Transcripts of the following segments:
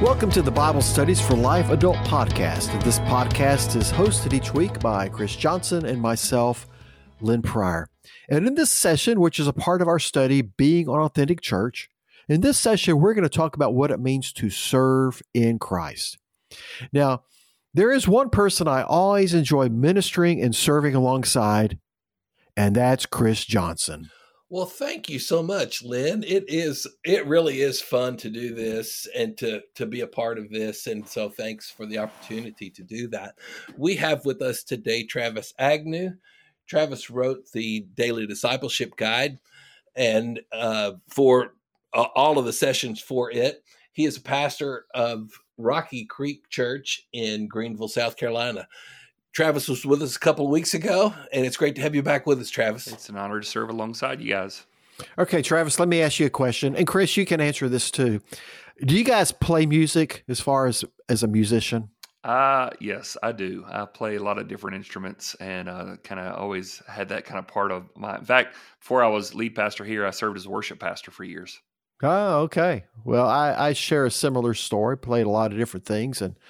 Welcome to the Bible Studies for Life Adult Podcast. This podcast is hosted each week by Chris Johnson and myself, Lynn Pryor. And in this session, which is a part of our study, Being an Authentic Church, in this session, we're going to talk about what it means to serve in Christ. Now, there is one person I always enjoy ministering and serving alongside, and that's Chris Johnson. Well, thank you so much, Lynn. It really is fun to do this and to be a part of this. And so thanks for the opportunity to do that. We have with us today Travis Agnew. Travis wrote the Daily Discipleship Guide and for all of the sessions for it. He is a pastor of Rocky Creek Church in Greenville, South Carolina. Travis was with us a couple of weeks ago, and it's great to have you back with us, Travis. It's an honor to serve alongside you guys. Okay, Travis, let me ask you a question. And Chris, you can answer this too. Do you guys play music as far as a musician? Yes, I do. I play a lot of different instruments and kind of always had that kind of part of my. In fact, before I was lead pastor here, I served as worship pastor for years. Oh, okay. Well, I share a similar story, played a lot of different things, and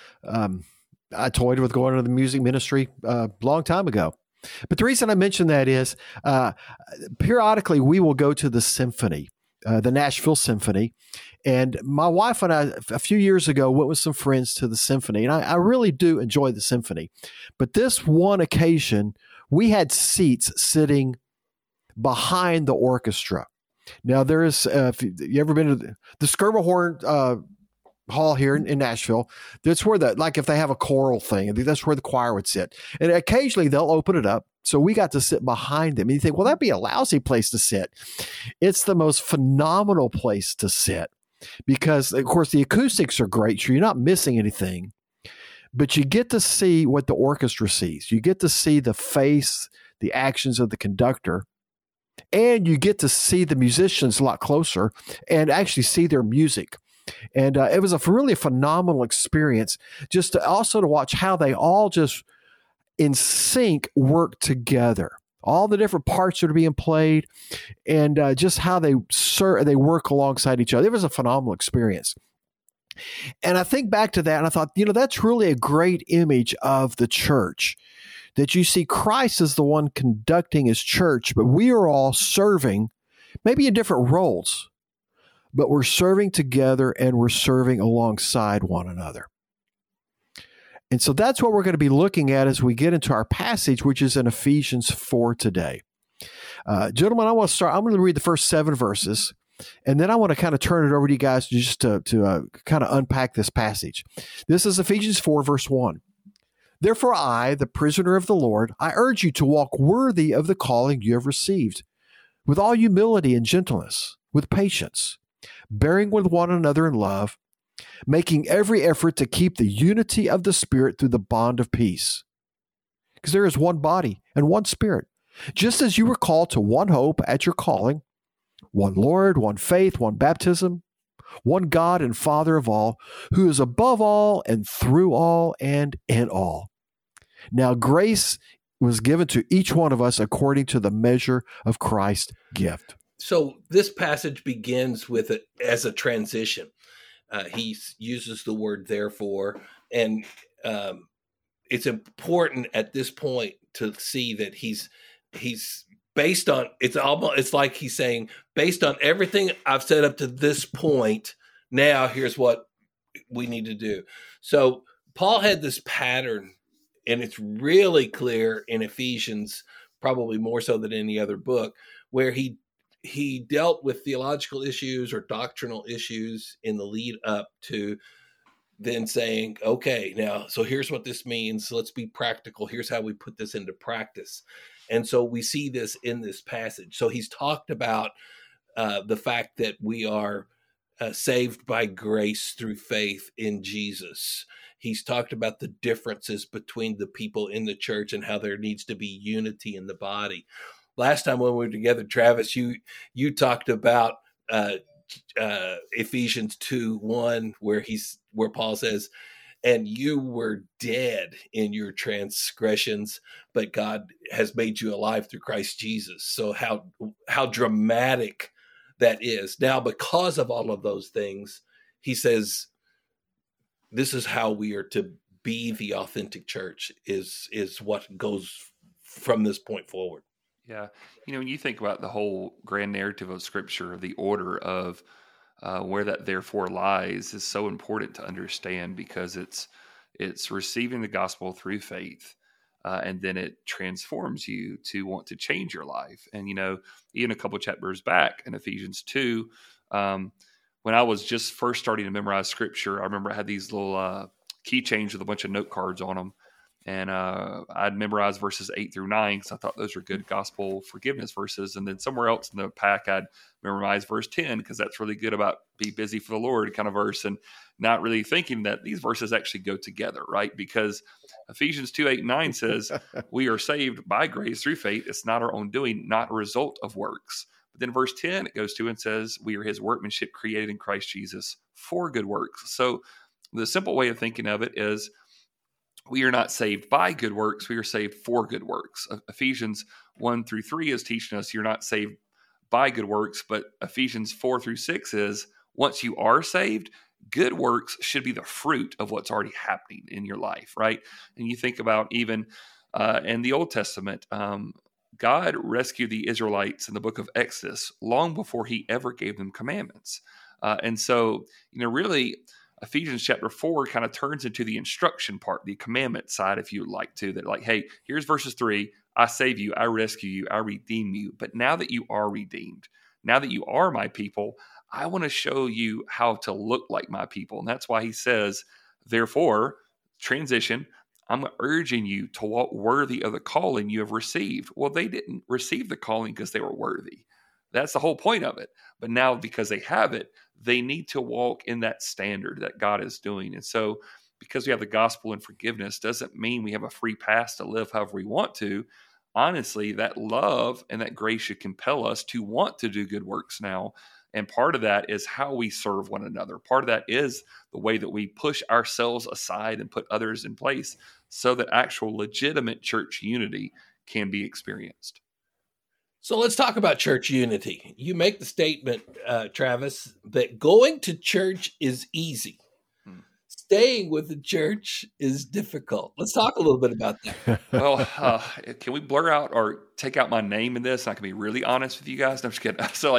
I toyed with going into the music ministry a long time ago. But the reason I mention that is periodically we will go to the symphony, the Nashville Symphony. And my wife and I, a few years ago, went with some friends to the symphony. And I really do enjoy the symphony. But this one occasion, we had seats sitting behind the orchestra. Now, there is, if you ever been to the Schermerhorn Hall here in Nashville, that's where like if they have a choral thing, that's where the choir would sit. And occasionally they'll open it up. So we got to sit behind them. And you think, well, that'd be a lousy place to sit. It's the most phenomenal place to sit because, of course, the acoustics are great. So you're not missing anything, but you get to see what the orchestra sees. You get to see the face, the actions of the conductor, and you get to see the musicians a lot closer and actually see their music. And it was a really phenomenal experience just to also to watch how they all just in sync work together, all the different parts that are being played and just how they work alongside each other. It was a phenomenal experience. And I think back to that and I thought, that's really a great image of the church, that you see Christ as the one conducting his church, but we are all serving maybe in different roles. But we're serving together and we're serving alongside one another. And so that's what we're going to be looking at as we get into our passage, which is in Ephesians 4 today. Gentlemen, I want to start. I'm going to read the first 7 verses, and then I want to kind of turn it over to you guys just to kind of unpack this passage. This is Ephesians 4, verse 1. Therefore I, the prisoner of the Lord, I urge you to walk worthy of the calling you have received, with all humility and gentleness, with patience, bearing with one another in love, making every effort to keep the unity of the Spirit through the bond of peace. Because there is one body and one Spirit, just as you were called to one hope at your calling, one Lord, one faith, one baptism, one God and Father of all, who is above all and through all and in all. Now grace was given to each one of us according to the measure of Christ's gift. So this passage begins with it as a transition. He uses the word therefore, and it's important at this point to see that he's based on, it's like he's saying, based on everything I've said up to this point, now here's what we need to do. So Paul had this pattern, and it's really clear in Ephesians, probably more so than any other book, where he dealt with theological issues or doctrinal issues in the lead up to then saying, okay, now, so here's what this means. Let's be practical. Here's how we put this into practice. And so we see this in this passage. So he's talked about the fact that we are saved by grace through faith in Jesus. He's talked about the differences between the people in the church and how there needs to be unity in the body. Last time when we were together, Travis, you talked about Ephesians 2:1, where Paul says, "And you were dead in your transgressions, but God has made you alive through Christ Jesus." So how dramatic that is. Now, because of all of those things, he says, this is how we are to be the authentic church, is what goes from this point forward. Yeah. When you think about the whole grand narrative of Scripture, the order of where that therefore lies is so important to understand, because it's receiving the gospel through faith, and then it transforms you to want to change your life. And, even a couple chapters back in Ephesians 2, when I was just first starting to memorize Scripture, I remember I had these little keychains with a bunch of note cards on them. And I'd memorized verses 8 through 9 because I thought those were good gospel forgiveness verses. And then somewhere else in the pack, I'd memorized verse 10 because that's really good about be busy for the Lord kind of verse, and not really thinking that these verses actually go together, right? Because Ephesians 2, 8, and 9 says, we are saved by grace through faith. It's not our own doing, not a result of works. But then verse 10, it goes to and says, we are his workmanship created in Christ Jesus for good works. So the simple way of thinking of it is, we are not saved by good works. We are saved for good works. Ephesians 1 through 3 is teaching us you're not saved by good works, but Ephesians 4 through 6 is once you are saved, good works should be the fruit of what's already happening in your life, right? And you think about even in the Old Testament, God rescued the Israelites in the book of Exodus long before he ever gave them commandments. And so, really, Ephesians chapter 4 kind of turns into the instruction part, the commandment side, if you would like to, that like, hey, here's verses 3, I save you, I rescue you, I redeem you. But now that you are redeemed, now that you are my people, I want to show you how to look like my people. And that's why he says, therefore, transition, I'm urging you to walk worthy of the calling you have received. Well, they didn't receive the calling because they were worthy. That's the whole point of it. But now because they have it, they need to walk in that standard that God is doing. And so because we have the gospel and forgiveness doesn't mean we have a free pass to live however we want to. Honestly, that love and that grace should compel us to want to do good works now. And part of that is how we serve one another. Part of that is the way that we push ourselves aside and put others in place so that actual legitimate church unity can be experienced. So let's talk about church unity. You make the statement, Travis, that going to church is easy. Staying with the church is difficult. Let's talk a little bit about that. Well, can we blur out or take out my name in this? I can be really honest with you guys. No, I'm just kidding. So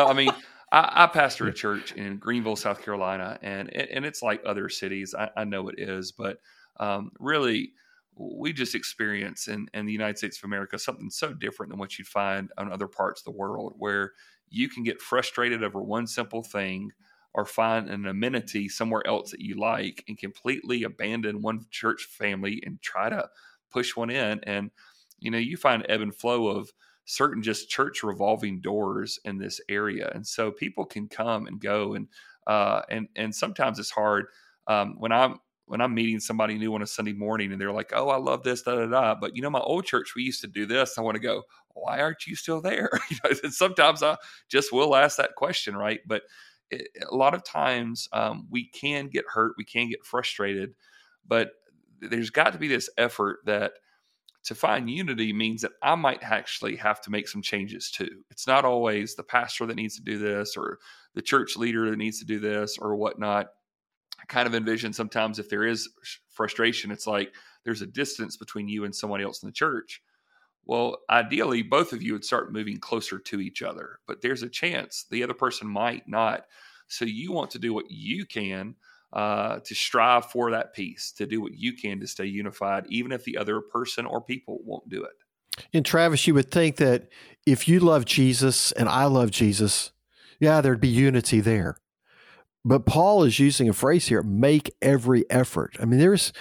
I pastor a church in Greenville, South Carolina, and it's like other cities. I know it is, but really, we just experience in the United States of America something so different than what you'd find in other parts of the world, where you can get frustrated over one simple thing or find an amenity somewhere else that you like and completely abandon one church family and try to push one in. And, you find ebb and flow of certain just church revolving doors in this area. And so people can come and go. And sometimes it's hard when I'm meeting somebody new on a Sunday morning and they're like, oh, I love this, But, my old church, we used to do this. I want to go, why aren't you still there? And sometimes I just will ask that question, right? But a lot of times we can get hurt, we can get frustrated, but there's got to be this effort that to find unity means that I might actually have to make some changes too. It's not always the pastor that needs to do this or the church leader that needs to do this or whatnot. I kind of envision sometimes if there is frustration, it's like there's a distance between you and somebody else in the church. Well, ideally, both of you would start moving closer to each other, but there's a chance the other person might not. So you want to do what you can to strive for that peace, to do what you can to stay unified, even if the other person or people won't do it. And Travis, you would think that if you love Jesus and I love Jesus, there'd be unity there. But Paul is using a phrase here, make every effort. I mean,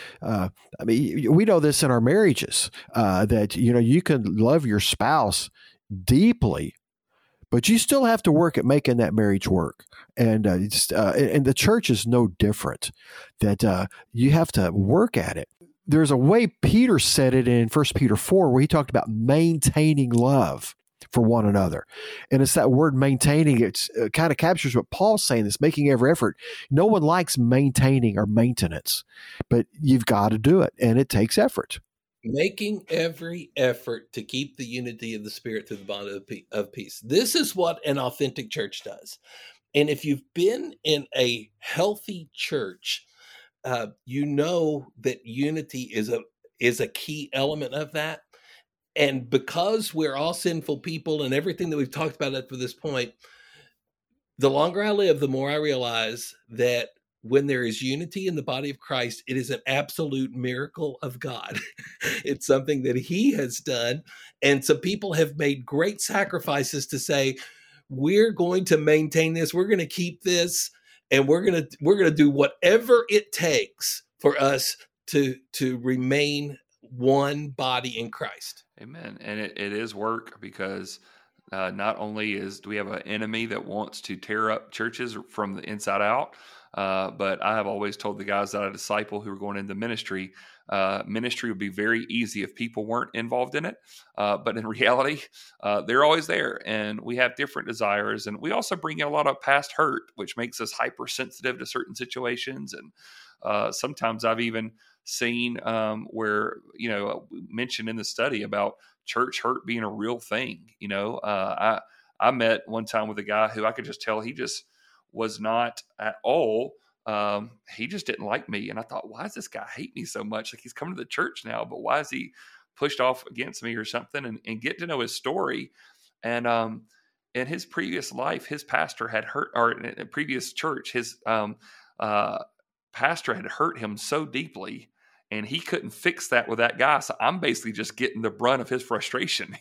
we know this in our marriages, that, you can love your spouse deeply, but you still have to work at making that marriage work. And and the church is no different, that you have to work at it. There's a way Peter said it in 1 Peter 4, where he talked about maintaining love for one another. And it's that word maintaining. It kind of captures what Paul's saying, this making every effort. No one likes maintaining or maintenance, but you've got to do it, and it takes effort. Making every effort to keep the unity of the Spirit through the bond of peace. This is what an authentic church does. And if you've been in a healthy church, you know that unity is a key element of that. And because we're all sinful people and everything that we've talked about up to this point, the longer I live, the more I realize that when there is unity in the body of Christ, it is an absolute miracle of God. It's something that he has done. And some people have made great sacrifices to say, we're going to maintain this, we're going to keep this, and we're going to do whatever it takes for us to remain one body in Christ. Amen. And it is work, because not only do we have an enemy that wants to tear up churches from the inside out, but I have always told the guys that I disciple who are going into ministry, ministry would be very easy if people weren't involved in it. But in reality, they're always there, and we have different desires. And we also bring in a lot of past hurt, which makes us hypersensitive to certain situations. And sometimes I've even seen where, mentioned in the study about church hurt being a real thing. I met one time with a guy who I could just tell he just was not at all. He just didn't like me. And I thought, why does this guy hate me so much? Like, he's coming to the church now, but why is he pushed off against me or something? And get to know his story. And in his previous life, his pastor had hurt, or in a previous church, his pastor had hurt him so deeply, and he couldn't fix that with that guy. So I'm basically just getting the brunt of his frustration,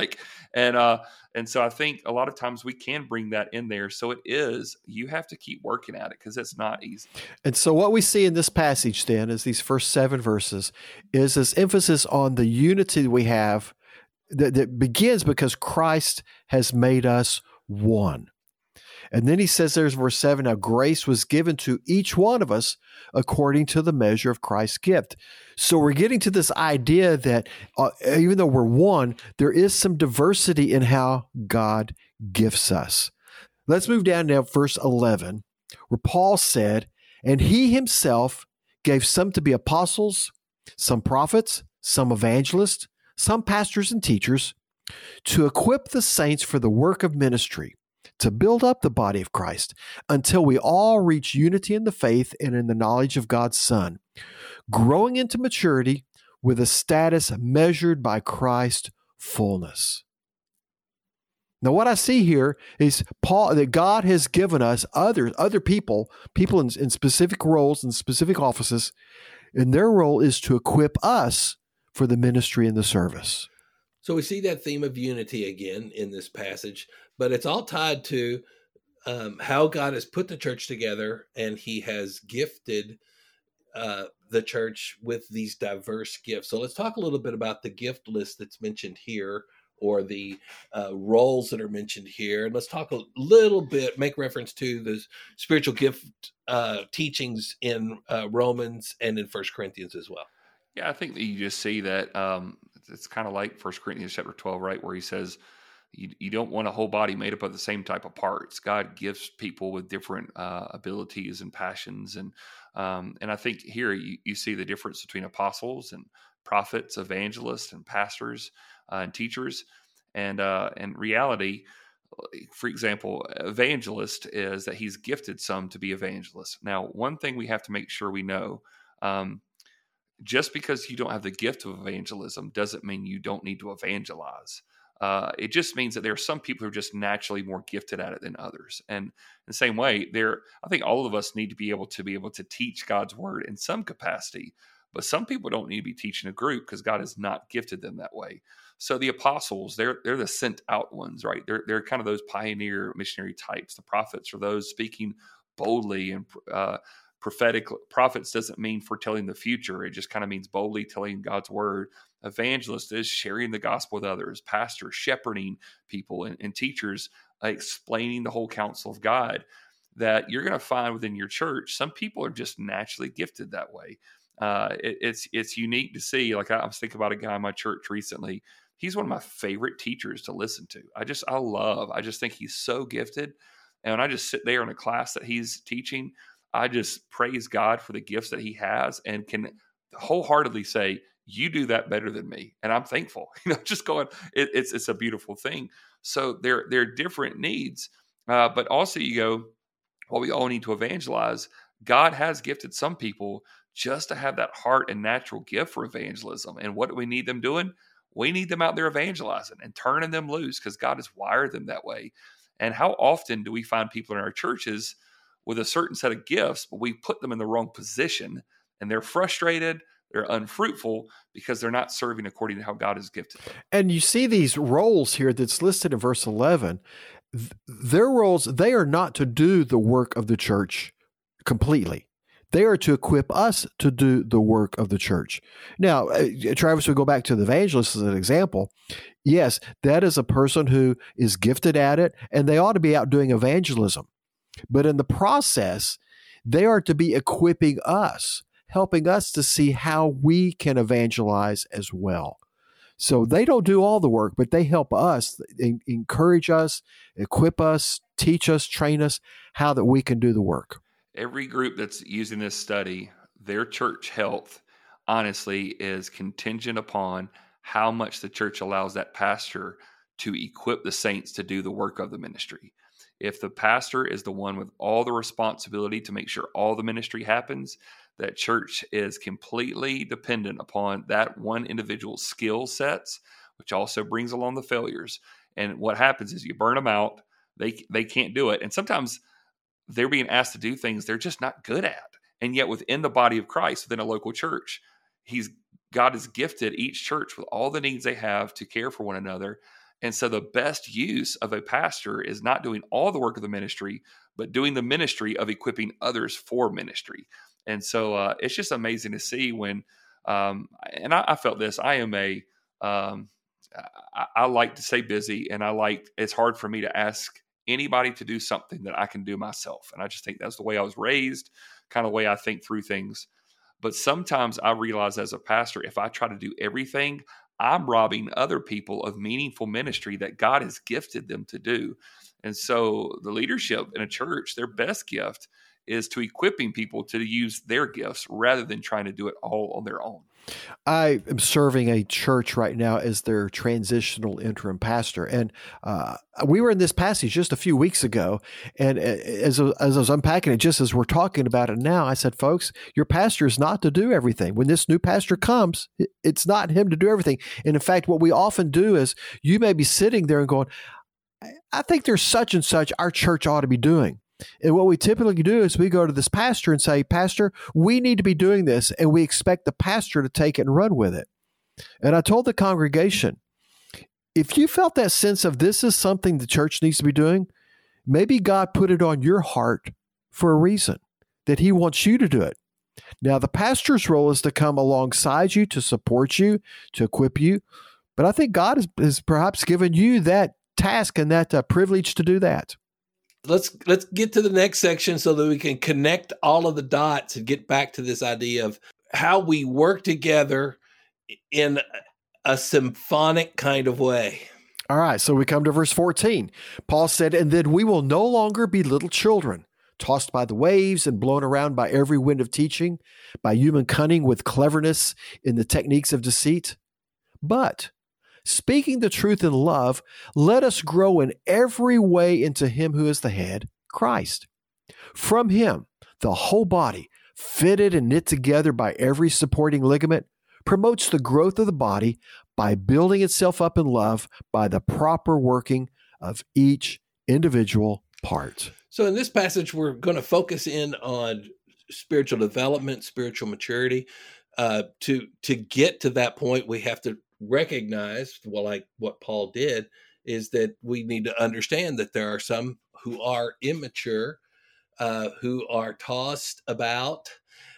and so I think a lot of times we can bring that in there. So you have to keep working at it, because it's not easy. And so what we see in this passage then is these first 7 verses is this emphasis on the unity that we have that begins because Christ has made us one. And then he says there's verse 7, now grace was given to each one of us according to the measure of Christ's gift. So we're getting to this idea that even though we're one, there is some diversity in how God gifts us. Let's move down now verse 11, where Paul said, and he himself gave some to be apostles, some prophets, some evangelists, some pastors and teachers, to equip the saints for the work of ministry, to build up the body of Christ until we all reach unity in the faith and in the knowledge of God's Son, growing into maturity with a status measured by Christ's fullness. Now, what I see here is that God has given us other people in specific roles and specific offices, and their role is to equip us for the ministry and the service. So we see that theme of unity again in this passage, but it's all tied to how God has put the church together, and he has gifted the church with these diverse gifts. So let's talk a little bit about the gift list that's mentioned here, or the roles that are mentioned here. And let's talk a little bit, make reference to the spiritual gift teachings in Romans and in 1 Corinthians as well. Yeah, I think that you just see that it's kind of like 1 Corinthians chapter 12, right, where he says you don't want a whole body made up of the same type of parts. God gives people with different abilities and passions. And I think here you see the difference between apostles and prophets, evangelists, and pastors and teachers. And in reality, for example, evangelist is that he's gifted some to be evangelists. Now, one thing we have to make sure we know, just because you don't have the gift of evangelism doesn't mean you don't need to evangelize. It just means that there are some people who are just naturally more gifted at it than others. And in the same way, I think all of us need to be able to teach God's word in some capacity, but some people don't need to be teaching a group because God has not gifted them that way. So the apostles, they're the sent out ones, right? They're kind of those pioneer missionary types. The prophets are those speaking boldly, and prophetic. Prophets doesn't mean foretelling the future. It just kind of means boldly telling God's word. Evangelist is sharing the gospel with others. Pastors, shepherding people, and teachers, explaining the whole counsel of God. That you're going to find within your church, some people are just naturally gifted that way. It's unique to see. Like, I was thinking about a guy in my church recently. He's one of my favorite teachers to listen to. I just think he's so gifted. And when I just sit there in a class that he's teaching, I just praise God for the gifts that he has, and can wholeheartedly say, you do that better than me. And I'm thankful, just going, it's a beautiful thing. So there are different needs, but also you go, well, we all need to evangelize. God has gifted some people just to have that heart and natural gift for evangelism. And what do we need them doing? We need them out there evangelizing and turning them loose because God has wired them that way. And how often do we find people in our churches with a certain set of gifts, but we put them in the wrong position and they're frustrated, they're unfruitful because they're not serving according to how God has gifted them. And you see these roles here that's listed in verse 11. Their roles, they are not to do the work of the church completely. They are to equip us to do the work of the church. Now, Travis, we go back to the evangelist as an example. Yes, that is a person who is gifted at it, and they ought to be out doing evangelism. But in the process, they are to be equipping us, helping us to see how we can evangelize as well. So they don't do all the work, but they help us, encourage us, equip us, teach us, train us how that we can do the work. Every group that's using this study, their church health, honestly, is contingent upon how much the church allows that pastor to equip the saints to do the work of the ministry. If the pastor is the one with all the responsibility to make sure all the ministry happens, that church is completely dependent upon that one individual's skill sets, which also brings along the failures. And what happens is you burn them out. They can't do it. And sometimes they're being asked to do things they're just not good at. And yet within the body of Christ, within a local church, God has gifted each church with all the needs they have to care for one another. And so the best use of a pastor is not doing all the work of the ministry, but doing the ministry of equipping others for ministry. And so it's just amazing to see when, and I felt this, I like to stay busy, and it's hard for me to ask anybody to do something that I can do myself. And I just think that's the way I was raised, kind of way I think through things. But sometimes I realize as a pastor, if I try to do everything, I'm robbing other people of meaningful ministry that God has gifted them to do. And so the leadership in a church, their best gift is to equipping people to use their gifts rather than trying to do it all on their own. I am serving a church right now as their transitional interim pastor. And we were in this passage just a few weeks ago. And as I was unpacking it, just as we're talking about it now, I said, folks, your pastor is not to do everything. When this new pastor comes, it's not him to do everything. And in fact, what we often do is you may be sitting there and going, I think there's such and such our church ought to be doing. And what we typically do is we go to this pastor and say, Pastor, we need to be doing this, and we expect the pastor to take it and run with it. And I told the congregation, if you felt that sense of this is something the church needs to be doing, maybe God put it on your heart for a reason, that he wants you to do it. Now, the pastor's role is to come alongside you, to support you, to equip you. But I think God has perhaps given you that task and that privilege to do that. Let's get to the next section so that we can connect all of the dots and get back to this idea of how we work together in a symphonic kind of way. All right, so we come to verse 14. Paul said, and then we will no longer be little children, tossed by the waves and blown around by every wind of teaching, by human cunning with cleverness in the techniques of deceit. But speaking the truth in love, let us grow in every way into him who is the head, Christ. From him, the whole body, fitted and knit together by every supporting ligament, promotes the growth of the body by building itself up in love by the proper working of each individual part. So in this passage, we're going to focus in on spiritual development, spiritual maturity. To get to that point, we have to recognize, well, like what Paul did, is that we need to understand that there are some who are immature, who are tossed about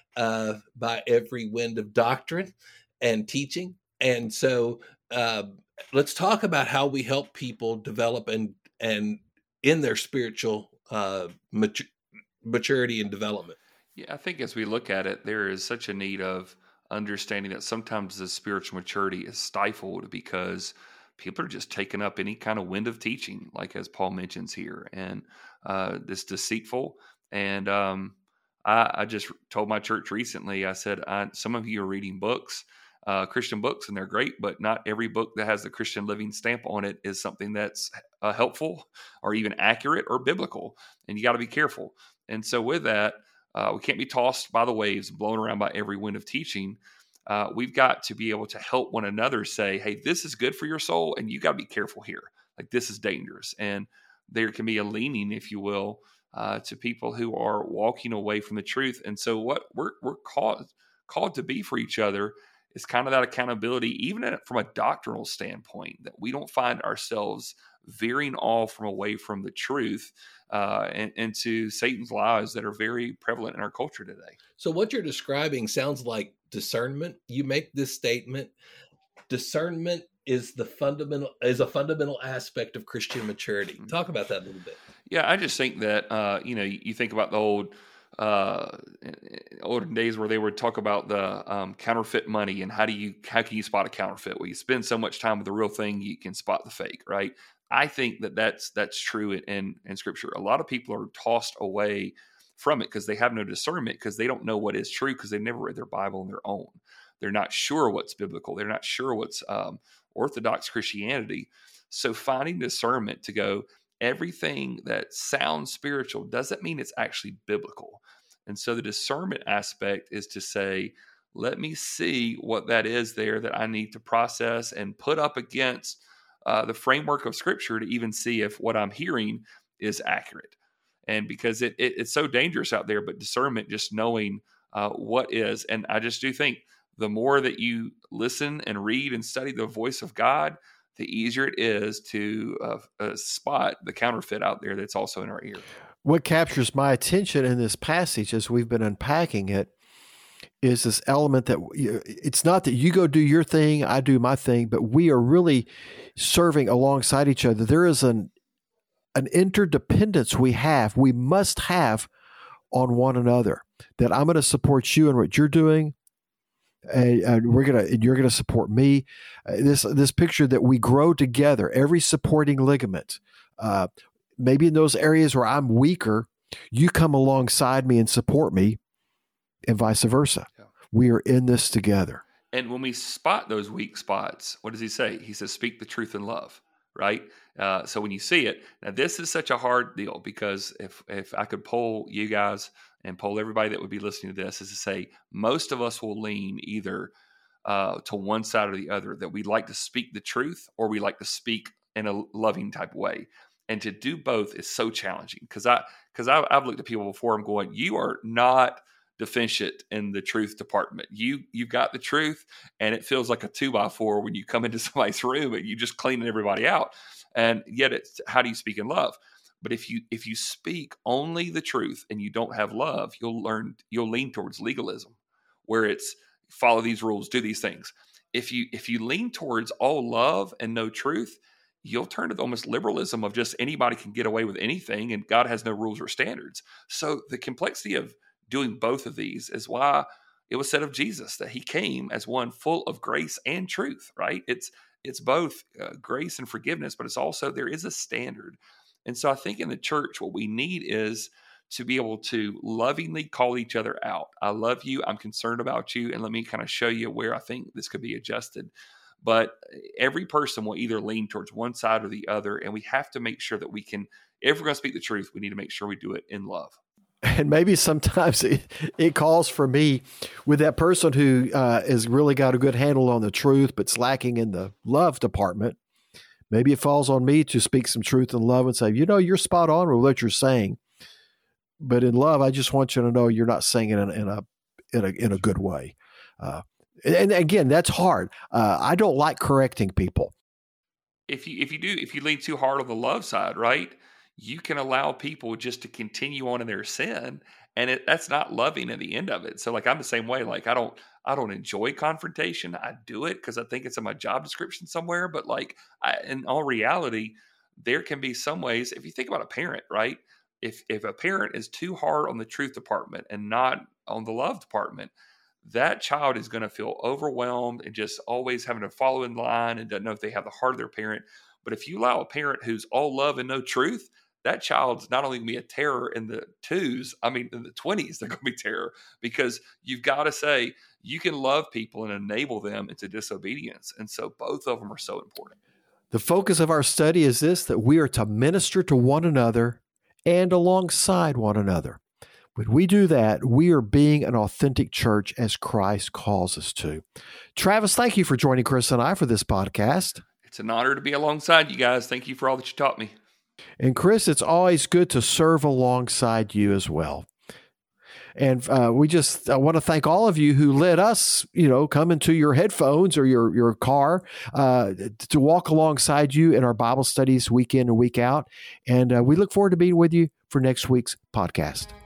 by every wind of doctrine and teaching. And so let's talk about how we help people develop and in their spiritual maturity and development. Yeah, I think as we look at it, there is such a need of understanding that sometimes the spiritual maturity is stifled because people are just taking up any kind of wind of teaching, like as Paul mentions here, and it's deceitful. And I just told my church recently, I said, some of you are reading books, Christian books, and they're great, but not every book that has the Christian living stamp on it is something that's helpful or even accurate or biblical, and you got to be careful. And so with that, We can't be tossed by the waves, blown around by every wind of teaching. We've got to be able to help one another say, hey, this is good for your soul, and you got to be careful here. Like, this is dangerous. And there can be a leaning, if you will, to people who are walking away from the truth. And so what we're called to be for each other is kind of that accountability, even from a doctrinal standpoint, that we don't find ourselves veering off from away from the truth and into Satan's lies that are very prevalent in our culture today. So what you're describing sounds like discernment. You make this statement: discernment is a fundamental aspect of Christian maturity. Talk about that a little bit. Yeah, I just think that you think about the olden days where they would talk about the counterfeit money and how can you spot a counterfeit? Well, you spend so much time with the real thing, you can spot the fake, right? I think that's true in Scripture. A lot of people are tossed away from it because they have no discernment, because they don't know what is true, because they've never read their Bible on their own. They're not sure what's biblical. They're not sure what's Orthodox Christianity. So finding discernment to go, everything that sounds spiritual doesn't mean it's actually biblical. And so the discernment aspect is to say, let me see what that is there that I need to process and put up against the framework of Scripture to even see if what I'm hearing is accurate. And because it's so dangerous out there, but discernment, just knowing what is. And I just do think the more that you listen and read and study the voice of God, the easier it is to spot the counterfeit out there that's also in our ear. What captures my attention in this passage as we've been unpacking it is this element that it's not that you go do your thing, I do my thing, but we are really serving alongside each other. There is an interdependence we must have on one another, that I'm going to support you in what you're doing, and you're gonna support me. This picture that we grow together, every supporting ligament. Maybe in those areas where I'm weaker, you come alongside me and support me, and vice versa. Yeah. We are in this together. And when we spot those weak spots, what does he say? He says, "Speak the truth in love." Right. So when you see it, now this is such a hard deal, because if I could poll you guys and poll everybody that would be listening to this, is to say most of us will lean either to one side or the other, that we like to speak the truth or we like to speak in a loving type of way. And to do both is so challenging, because I've looked at people before. I'm going, you are not deficient in the truth department. You've got the truth, and it feels like a 2x4 when you come into somebody's room and you just cleaning everybody out. And yet, it's how do you speak in love? But if you speak only the truth and you don't have love, you'll lean towards legalism, where it's follow these rules, do these things. If you lean towards all love and no truth, you'll turn to almost liberalism of just anybody can get away with anything, and God has no rules or standards. So the complexity of doing both of these is why it was said of Jesus that he came as one full of grace and truth, right? It's both grace and forgiveness, but it's also, there is a standard. And so I think in the church, what we need is to be able to lovingly call each other out. I love you. I'm concerned about you. And let me kind of show you where I think this could be adjusted. But every person will either lean towards one side or the other. And we have to make sure that we can, if we're going to speak the truth, we need to make sure we do it in love. And maybe sometimes it calls for me with that person who has really got a good handle on the truth, but's lacking in the love department. Maybe it falls on me to speak some truth and love and say, you're spot on with what you're saying, but in love, I just want you to know you're not saying it in a good way. And again, that's hard. I don't like correcting people. If you lean too hard on the love side, right, you can allow people just to continue on in their sin, and that's not loving at the end of it. So, like, I'm the same way. Like, I don't enjoy confrontation. I do it because I think it's in my job description somewhere. But like, in all reality, there can be some ways. If you think about a parent, right? If a parent is too hard on the truth department and not on the love department, that child is going to feel overwhelmed and just always having to follow in line and doesn't know if they have the heart of their parent. But if you allow a parent who's all love and no truth, that child's not only going to be a terror in the twos, in the 20s, they're going to be terror, because you've got to say you can love people and enable them into disobedience. And so both of them are so important. The focus of our study is this, that we are to minister to one another and alongside one another. When we do that, we are being an authentic church as Christ calls us to. Travis, thank you for joining Chris and I for this podcast. It's an honor to be alongside you guys. Thank you for all that you taught me. And Chris, it's always good to serve alongside you as well. And I want to thank all of you who let us, come into your headphones or your car to walk alongside you in our Bible studies week in and week out. And we look forward to being with you for next week's podcast.